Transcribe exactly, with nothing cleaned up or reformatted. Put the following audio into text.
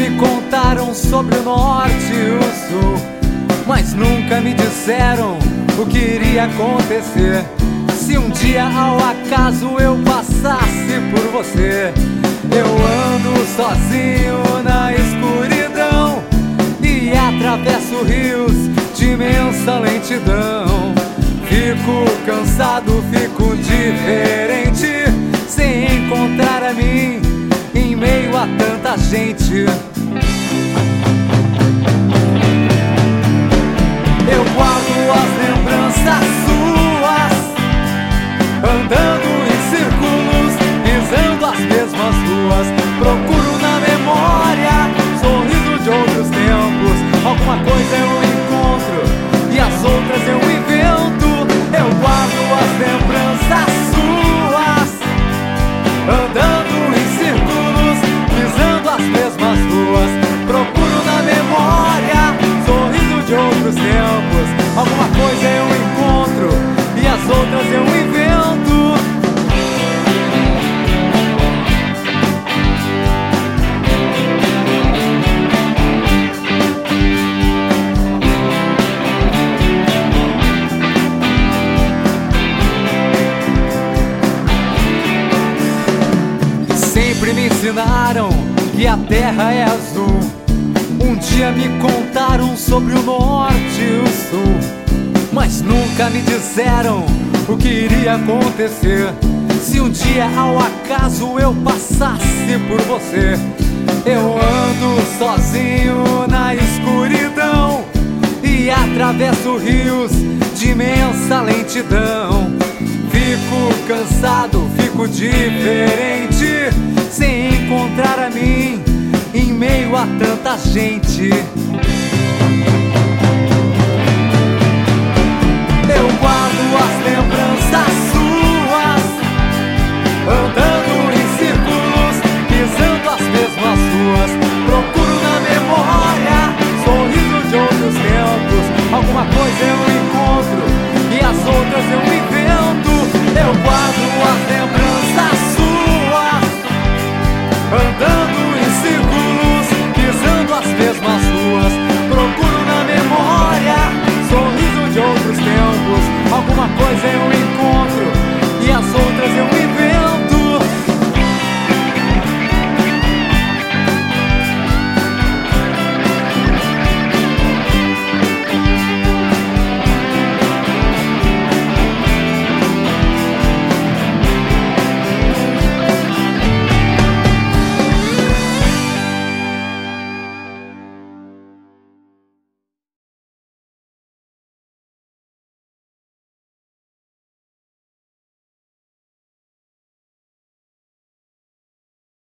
me contaram sobre o norte e o sul, mas nunca me disseram o que iria acontecer se um dia ao acaso eu passasse por você. Eu ando sozinho na escuridão e atravesso rios de imensa lentidão. Fico cansado, fico diferente, sem encontrar a mim em meio a tanta gente. Eu guardo as lembranças suas, andando em círculos, pisando as mesmas ruas. Procuro na memória sorriso de outros tempos. Alguma coisa eu encontro e as outras eu invento. Eu guardo as lembranças suas, andando em círculos, pisando as mesmas ruas. Procuro na memória sorriso de outros tempos. Alguma coisa eu encontro e as outras eu invento. Sempre me ensinaram que a terra é azul. Um dia me contaram sobre o norte e o sul, mas nunca me disseram o que iria acontecer se um dia ao acaso eu passasse por você. Eu ando sozinho na escuridão e atravesso rios de imensa lentidão. Fico cansado, fico diferente, sem encontrar a mim em meio a tanta gente. Eu guardo as lembranças suas, andando em círculos, pisando as mesmas ruas. Procuro na memória sorriso de outros tempos. Alguma coisa eu encontro e as outras eu